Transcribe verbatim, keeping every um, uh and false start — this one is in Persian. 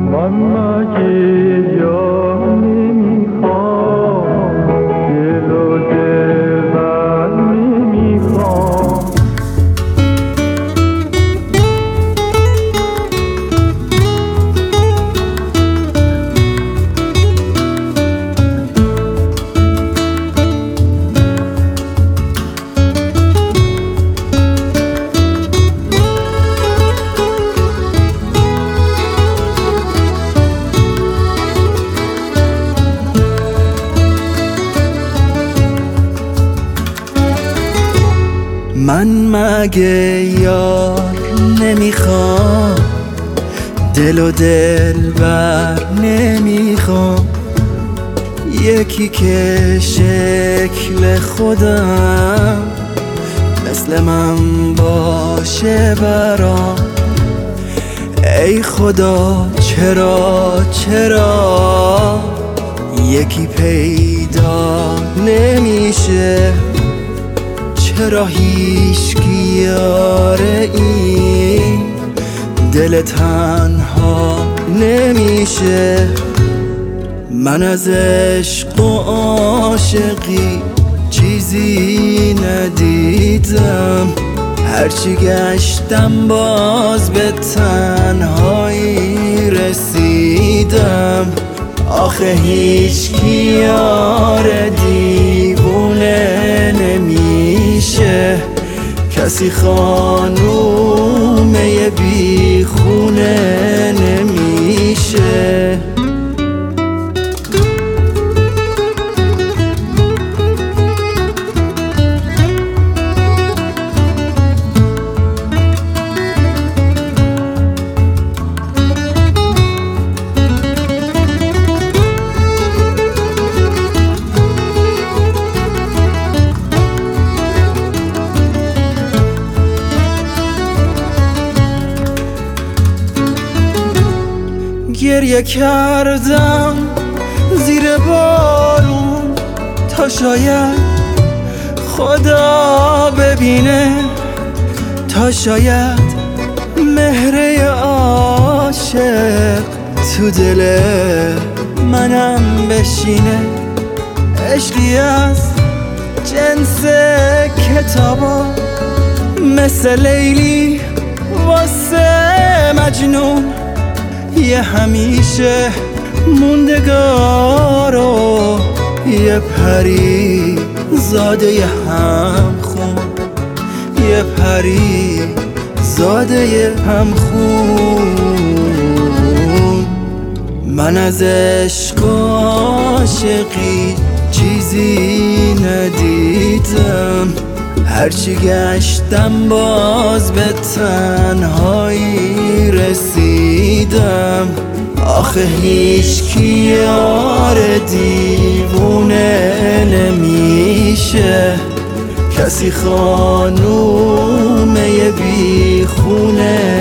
من مگه یار نمیخوام، دل و دلبر نمیخوام. من مگه یار نمیخوام، دل و دلبر نمیخوام. یکی که شکل خودم مثل من باشه برام. ای خدا چرا چرا یکی پیدا نمیشه؟ چرا هیچکی یاره این دل تنها نمیشه؟ من از عشق و عاشقی چیزی ندیدم، هرچی گشتم باز به تنهایی رسیدم. آخه هیچکی یار دیوونه نمیشه، کسی خانومه بی خونه نمیشه. گریه کردم زیر بارون تا شاید خدا ببینه، تا شاید مهر عاشق تو دل منم بشینه. عشقی از جنس کتابا مثل لیلی واسه مجنون، یه همیشه موندگار و یه پری زاده هم خون، یه پری زاده هم خون. من از عشق و عاشقی چیزی ندیدم، هرچی گشتم باز به تنهایی رسیدم. آخه هیچکی یار دیوونه نمیشه، کسی خانومه بی خونه